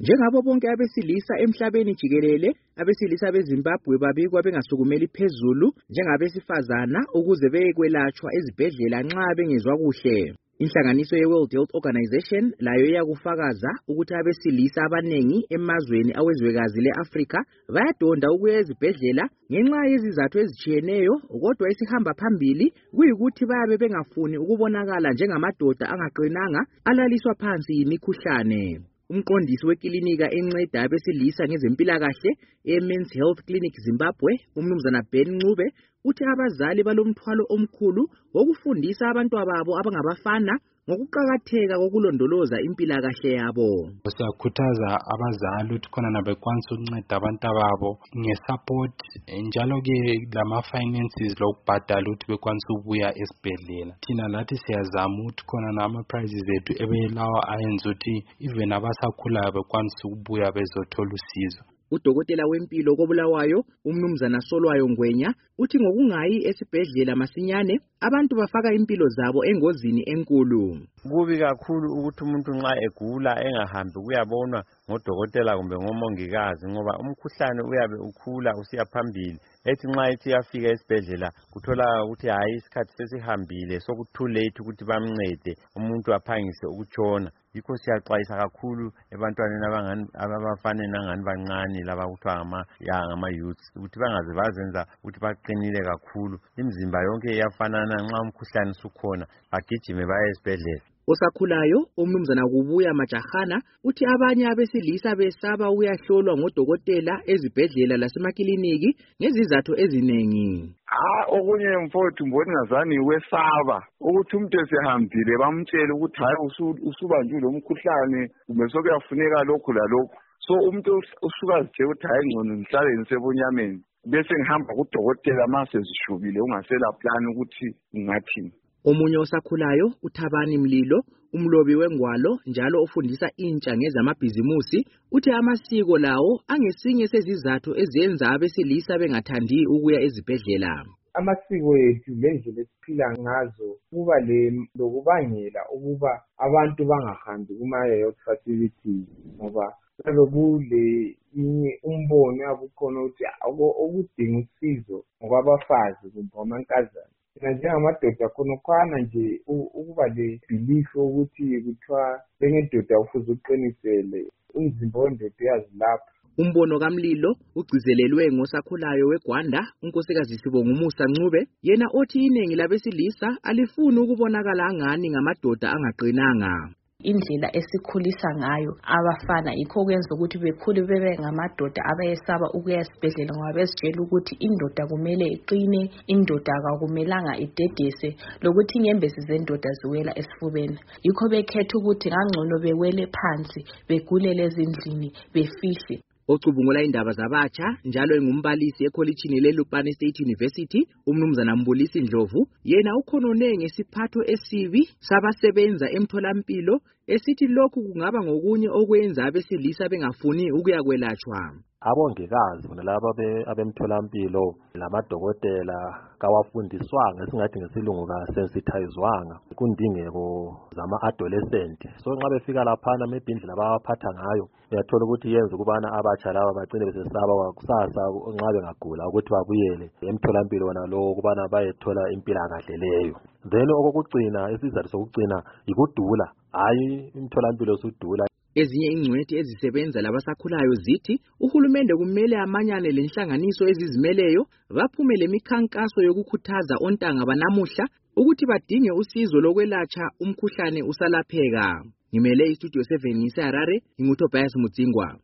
Njengabo bonke abesilisa emhlabeni jikelele, abesilisa beZimbabwe babikwa bengasukumeli phezulu njengabesifazana ukuze beyekwelatshwa ezibhedlela nxa bengezwa kuhle. Inhlanganiso ye-World Health Organization layo iyakufakaza ukuthi abesilisa abanengi emazweni awezwekazi le-Afrika bayadonda ukuya ezibhedlela ngenxa yezizathu ezitshiyeneyo, kodwa esihamba phambili kuyikuthi bayabe bengafuni ukubonakala njengamadoda angaqinanga alaliswa phansi yimikhuhlane. Umqondisi wekilinika enceda abesilisa ngezempilakahle eMen's Health Clinic Zimbabwe, uMnumzana Ben Ncube, uthi abazali balomthwalo omkhulu wokufundisa abantwababo abangabafana ngokuqakatheka kokulondoloza impilakahle yabo. Siyakhuthaza abazali ukuthi khona nabekwanisa ukunceda abantwababo ngesupport njalo ke lama-finances lokubhadala ukuthi bekwanisa ukubuya esibhedlela. Thina lathi siyazama ukuthi khona nama-prizes ethu ebelawa ayenza ukuthi even abasakhulayo bekwanisa ukubuya bezothola usizo. Udokotela wempilo koBulawayo, uMnumzana Solwayo Ngwenya, uthi ngokungayi esibhedlela masinyane abantu bafaka impilo zabo engozini enkulu. Kubi kakhulu ukuthi umuntu nxa egula engahambi kuyabonwa ngodokotela kumbe ngomongikazi ngoba umkhuhlane uyabe ukhula usiya phambili. Ethi nxa ethi yafika esibhedlela kuthola ukuthi hayi isikhathi sesihambile soku too late ukuthi bamncede umuntu aphangise ukutshona. Yikho siyaxwayisa kakhulu ebantwaneni abafana nangani bancane laba kuthiwa ngama-youths ukuthi bangaze bazenza ukuthi baqinile kakhulu. Imizimba yonke iyafanana, nxa umkhuhlane usukhona bagijime baye esibhedlela. Osakhulayo, uMnumzana Kubuya Majahana, uthi abanye abesilisa besaba ukuyahlolwa ngodokotela ezibhedlela lasemakiliniki ngezizathu ezinengi. Okunye mfowethu mbona ngazani wesaba ukuthi umuntu esehambile bamtshele ukuthi hayi usubanjwe lo mkhuhlane kumbe sokuyafuneka lokhu lalokhu. So umuntu usuka azithe ukuthi hayi ngcono ngihlale ngisebonyameni bese ngihamba kudokotela mase zishubile ungasela plan ukuthi ngathini. Omunye osakhulayo, uThabani Mlilo, umlobi wengwalo njalo ofundisa intsha ngezamabhizimusi, uthi amasiko lawo angesinye sezizathu ezenza abesilisa bengathandi ukuya ezibhedlela. Amasiko ethu lendlela esiphila ngazo kuba lokubangela ukuba abantu bangahambi kuma-health facilities ngoba kube kule umbono yabukhona ukuthi okudinga usizo ngokwabafazi kumbe amankazana. Njengamadoda khonokwana nje ukuba le-belief ukuthi kuthiwa njengedoda ufuze uqinisele umzimba wendoda uyazilapha. Umbono kaMlilo ugcizelelwe ngosakhulayo weGwanda, unkosikazi Sibongumusa Ncube, yena othi iningi labesilisa alifuni ukubonakala angani ngamadoda angaqinanga. Indlela esikhulisa ngayo abafana yikho kwenza ukuthi bekhule bebe ngamadoda abayesaba ukuya esibhedlela ngoba bezitshela ukuthi indoda kumele iqine, indoda akumelanga idedese, lokuthi inyembezi zendoda ziwela esifubeni. Yikho bekhetha ukuthi ngangcono bewele phansi, begulele ezindlini, befishe. Ocubungula indaba zabatsha njalo engumbalisi ekholitshini leLupane State University, uMnumzana Mbulisi Ndlovu, yena ukhonone ngesiphatho esibi sabasebenza emtholampilo, esithi lokhu kungaba ngokunye okwenza abesilisa bengafuni ukuyakwelatshwa. Abongikazi bonalabo abemtholampilo lamadokotela kawafundiswanga, esingathi ngesilungu ka-sensitizwanga kundingeko zama-adolescent. So nxa befika laphana maybe indlela abaphatha ngayo uyathola ukuthi yenza ukubana abatsha laba bagcine besesaba kusasa nxa bengagula ukuthi babuyele emtholampilo wona lo ukubana bayethola impilakahle leyo. Then okokugcina, isizathu sokugcina yikudula, hayi imtholampilo usudula. Ezinye ingcwethi ezisebenza labasakhulayo zithi uhulumende kumele amanyane lenhlanganiso ezizimeleyo baphume lemikhankaso yokukhuthaza ontanga banamuhla ukuthi badinge usizo lokwelatsha umkhuhlane usalapheka. Ngimele iStudio 7 ngiseHarare, nginguTobias Mutsingwa.